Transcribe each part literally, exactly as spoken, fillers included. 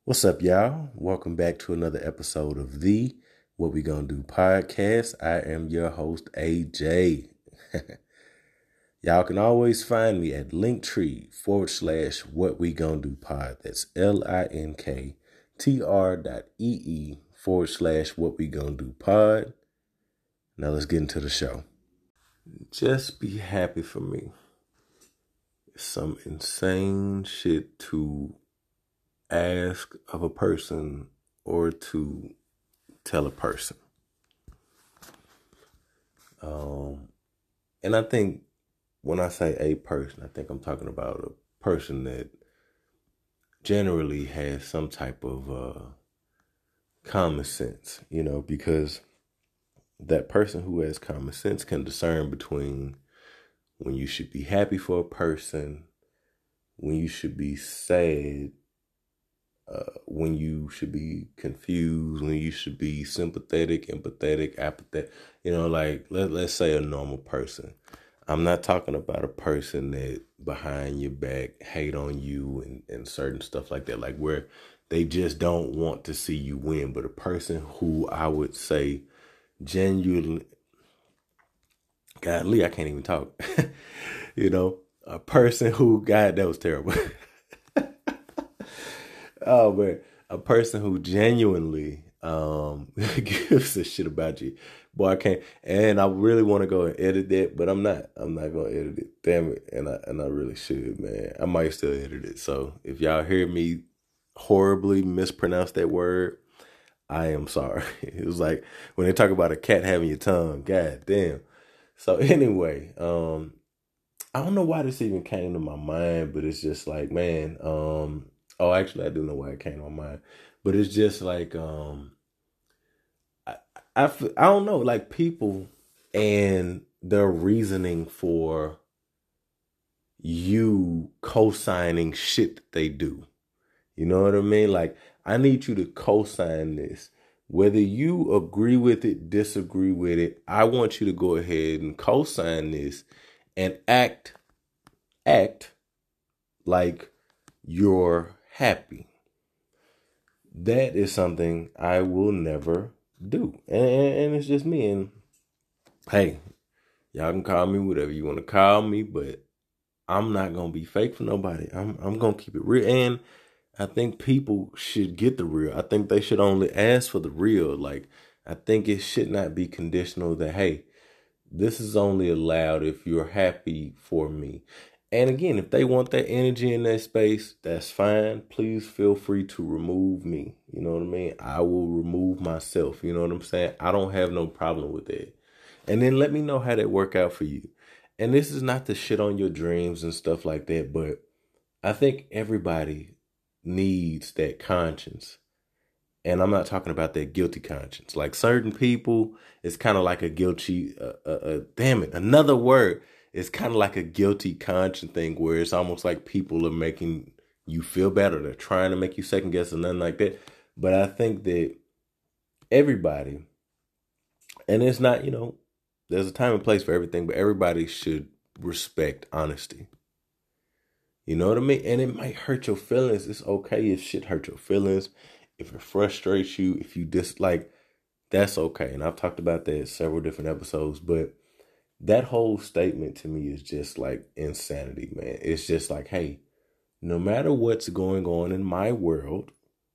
What's up, y'all? Welcome back to another episode of the What We Gonna Do podcast. I am your host, A J. Y'all can always find me at Linktree forward slash What We Gonna Do pod. That's L-I-N-K T-R dot E-E forward slash What We Gonna Do pod. Now let's get into the show. Just be happy for me. Some insane shit to ask of a person or to tell a person. Um, and I think when I say a person, I think I'm talking about a person that generally has some type of uh, common sense, you know, because that person who has common sense can discern between when you should be happy for a person, when you should be sad, Uh, when you should be confused, when you should be sympathetic, empathetic, apathetic, you know, like let, let's say a normal person. I'm not talking about a person that behind your back hate on you and, and certain stuff like that, like where they just don't want to see you win, but a person who I would say genuinely, God, Lee, I can't even talk, you know, a person who, God, that was terrible. Oh man, a person who genuinely um gives a shit about you. Boy, I can't, and I really want to go and edit that, but I'm not. I'm not gonna edit it. Damn it. And I and I really should, man. I might still edit it. So if y'all hear me horribly mispronounce that word, I am sorry. It was like when they talk about a cat having your tongue. God damn. So anyway, um, I don't know why this even came to my mind, but it's just like, man, um, oh, actually, I do know why it came to my mind, but it's just like, um, I, I, I don't know, like people and their reasoning for you co-signing shit that they do. You know what I mean? Like, I need you to co-sign this. Whether you agree with it, disagree with it, I want you to go ahead and co-sign this and act, act like you're happy. That is something I will never do. And, and it's just me. And hey, y'all can call me whatever you want to call me, but I'm not going to be fake for nobody. I'm I'm going to keep it real. And I think people should get the real. I think they should only ask for the real. Like, I think it should not be conditional that, hey, this is only allowed if you're happy for me. And again, if they want that energy in that space, that's fine. Please feel free to remove me. You know what I mean? I will remove myself. You know what I'm saying? I don't have no problem with that. And then let me know how that work out for you. And this is not to shit on your dreams and stuff like that, but I think everybody needs that conscience. And I'm not talking about that guilty conscience. Like certain people, it's kind of like a guilty, uh, uh, uh, damn it, another word. It's kind of like a guilty conscience thing where it's almost like people are making you feel better. They're trying to make you second guess or nothing like that. But I think that everybody, and it's not, you know, there's a time and place for everything, but everybody should respect honesty. You know what I mean? And it might hurt your feelings. It's okay if shit hurt your feelings. If it frustrates you, if you dislike, that's okay. And I've talked about that in several different episodes, but that whole statement to me is just like insanity, man. It's just like, hey, no matter what's going on in my world,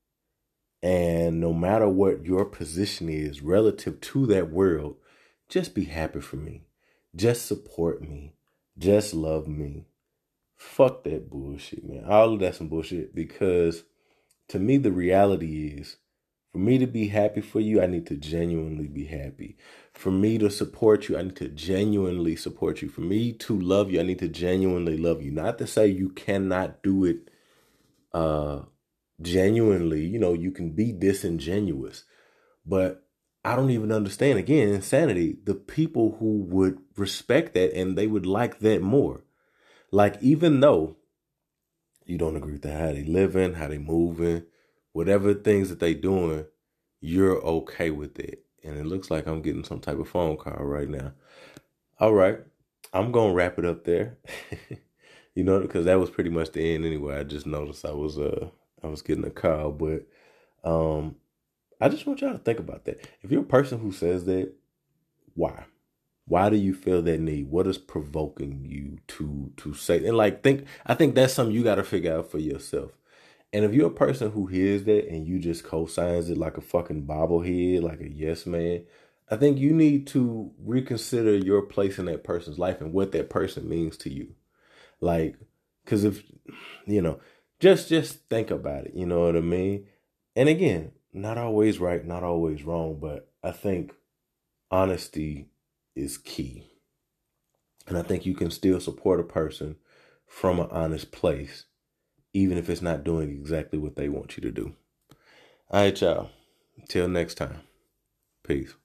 and no matter what your position is relative to that world, just be happy for me. Just support me. Just love me. Fuck that bullshit, man. All of that's some bullshit because to me, the reality is for me to be happy for you, I need to genuinely be happy. For me to support you, I need to genuinely support you. For me to love you, I need to genuinely love you. Not to say you cannot do it uh, genuinely. You know, you can be disingenuous. But I don't even understand, again, insanity. The people who would respect that and they would like that more. Like, even though you don't agree with how they living, how they moving, whatever things that they doing, you're okay with it. And it looks like I'm getting some type of phone call right now. All right. I'm going to wrap it up there. You know, because that was pretty much the end anyway. I just noticed I was uh I was getting a call, but um, I just want y'all to think about that. If you're a person who says that, why? Why do you feel that need? What is provoking you to to say? And like, think. I think that's something you got to figure out for yourself. And if you're a person who hears that and you just co-signs it like a fucking bobblehead, like a yes man, I think you need to reconsider your place in that person's life and what that person means to you. Like, because if, you know, just just think about it. You know what I mean? And again, not always right, not always wrong, but I think honesty is key. And I think you can still support a person from an honest place, even if it's not doing exactly what they want you to do. All right, y'all. Until next time. Peace.